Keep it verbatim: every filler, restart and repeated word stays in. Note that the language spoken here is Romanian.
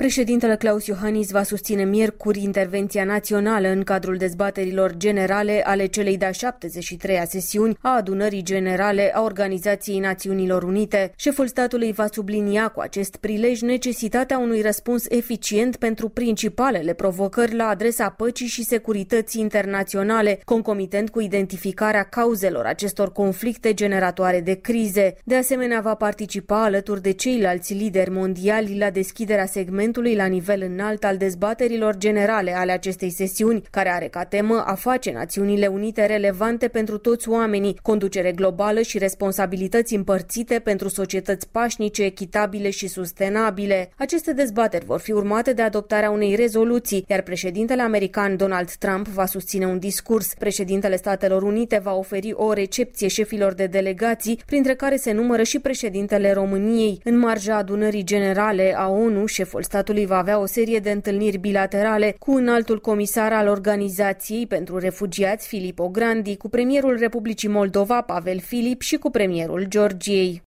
Președintele Klaus Iohannis va susține miercuri intervenția națională în cadrul dezbaterilor generale ale celei de-a șaptezeci și treia sesiuni a Adunării Generale a Organizației Națiunilor Unite. Șeful statului va sublinia cu acest prilej necesitatea unui răspuns eficient pentru principalele provocări la adresa păcii și securității internaționale, concomitent cu identificarea cauzelor acestor conflicte generatoare de crize. De asemenea, va participa alături de ceilalți lideri mondiali la deschiderea segmentului la nivel înalt al dezbaterilor generale ale acestei sesiuni, care are ca temă a face Națiunile Unite relevante pentru toți oamenii, conducere globală și responsabilități împărțite pentru societăți pașnice, echitabile și sustenabile. Aceste dezbateri vor fi urmate de adoptarea unei rezoluții, iar președintele american Donald Trump va susține un discurs. Președintele Statelor Unite va oferi o recepție șefilor de delegații, printre care se numără și președintele României. În marja adunării generale a ONU, șeful statului va avea o serie de întâlniri bilaterale cu înaltul comisar al Organizației pentru Refugiați Filippo Grandi, cu premierul Republicii Moldova Pavel Filip și cu premierul Georgiei.